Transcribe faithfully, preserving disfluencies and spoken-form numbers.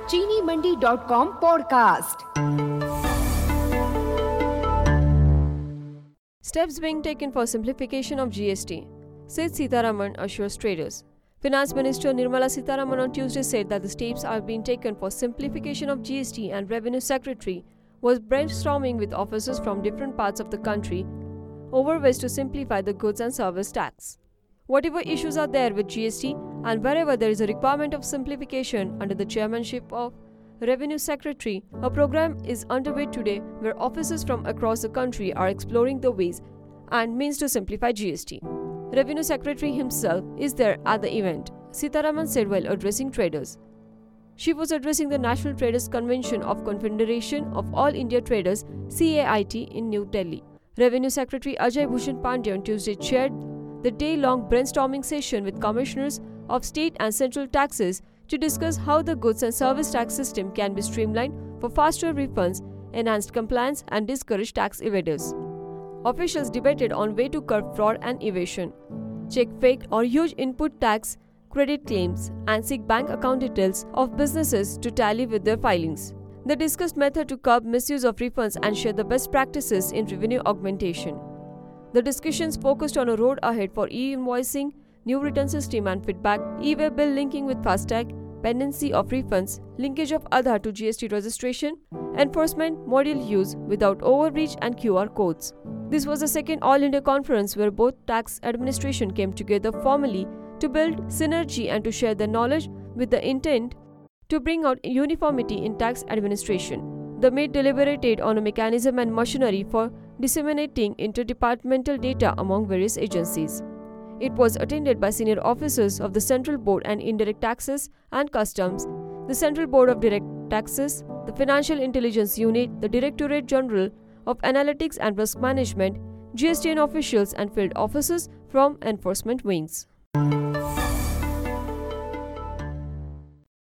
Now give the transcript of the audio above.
चीनी Mandi dot com podcast. Steps being taken for simplification of G S T, said Sitharaman assures traders. Finance Minister Nirmala Sitharaman on Tuesday said that the steps are being taken for simplification of G S T, and Revenue Secretary was brainstorming with officers from different parts of the country over ways to simplify the goods and service tax. Whatever issues are there with G S T, and wherever there is a requirement of simplification under the chairmanship of Revenue Secretary, a program is underway today where officers from across the country are exploring the ways and means to simplify G S T. Revenue Secretary himself is there at the event, Sitharaman said while addressing traders. She was addressing the National Traders Convention of Confederation of All India Traders C A I T in New Delhi. Revenue Secretary Ajay Bhushan Pandey on Tuesday chaired the day-long brainstorming session with commissioners of state and central taxes to discuss how the goods and service tax system can be streamlined for faster refunds, enhanced compliance, and discourage tax evaders. Officials debated on way to curb fraud and evasion, check fake or huge input tax credit claims, and seek bank account details of businesses to tally with their filings. They discussed method to curb misuse of refunds and share the best practices in revenue augmentation. The discussions focused on a road ahead for e-invoicing, new return system and feedback, e-way bill linking with FASTag, pendency of refunds, linkage of Aadhaar to G S T registration, enforcement, module use without overreach, and Q R codes. This was the second All India conference where both tax administration came together formally to build synergy and to share their knowledge with the intent to bring out uniformity in tax administration. The meet deliberated on a mechanism and machinery for disseminating interdepartmental data among various agencies. It was attended by senior officers of the Central Board and Indirect Taxes and Customs, the Central Board of Direct Taxes, the Financial Intelligence Unit, the Directorate General of Analytics and Risk Management, G S T N officials, and field officers from enforcement wings.